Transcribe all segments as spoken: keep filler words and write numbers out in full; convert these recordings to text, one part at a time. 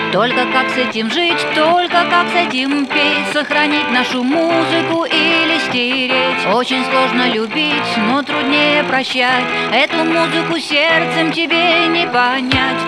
Только как с этим жить, только как с этим петь, сохранить нашу музыку или стереть. Очень сложно любить, но труднее прощать. Эту музыку сердцем тебе не понять.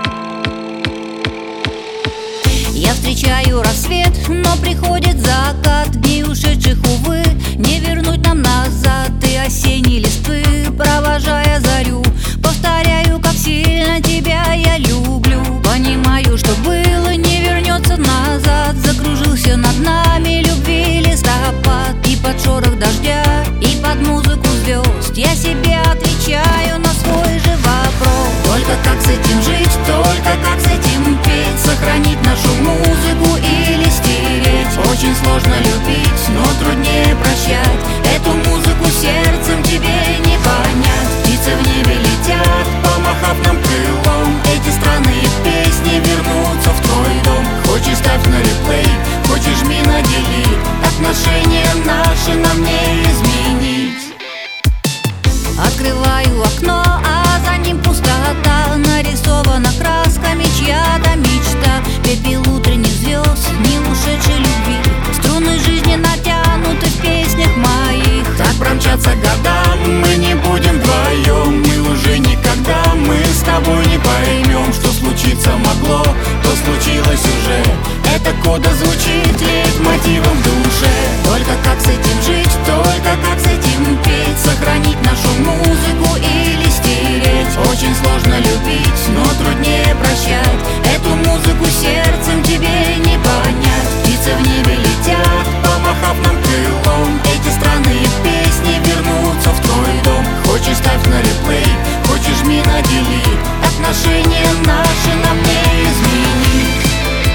Я встречаю рассвет, но приходит закат. Дней ушедших, увы, не вернуть нам назад. И осенней листвы, провожая зарю, повторяю, как сильно тебя я люблю. Понимаю, что было, не вернется назад. Закружился над нами любви листопад. И под шорох дождя, и под музыку звезд я себе отвечаю на свой же вопрос. Только как с этим жить, только как с этим петь, сохранить нашу музыку или стереть. Очень сложно любить, но труднее прощать. Эту музыку сердцем тебе не понять. Птицы в небе летят, помахав нам крылом. Эти странные песни вернутся в твой дом. Хочешь, ставь на реплей, хочешь, жми на делит. Отношения наши нам не изменить. Открываю окно, а за ним пустота. Нарисована красками чья-то мечта. Пепел утренних звезд, не ушедшей любви. Струны жизни натянуты в песнях моих. Так промчатся года, мы не будем вдвоем. Мы уже никогда, мы с тобой не поймем, что случиться могло, то случилось уже. Это кода звучит лейтмотивом в душе. Только как с этим жить, только как с этим петь, сохранить нашу музыку или стереть. Очень сложно любить, но труднее прощать. Эту музыку сердцем тебе не понять. Птицы в небе летят, помахав нам крылом. Эти странные песни вернутся в твой дом. Хочешь, ставь на реплей, хочешь, жми на делит. Отношения наши нам не изменить.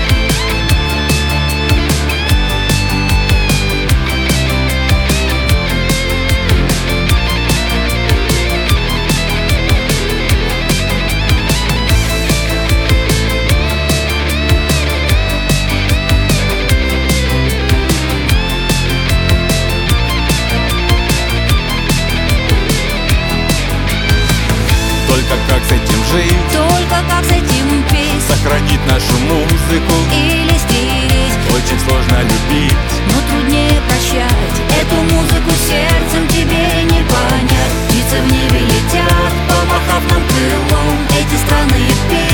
Только как с этим жить, только как с этим петь, сохранить нашу музыку или стереть. очень сложно любить, но труднее прощать. Эту музыку сердцем тебе не понять. Птицы в небе летят, помахав нам крылом. Эти странные песни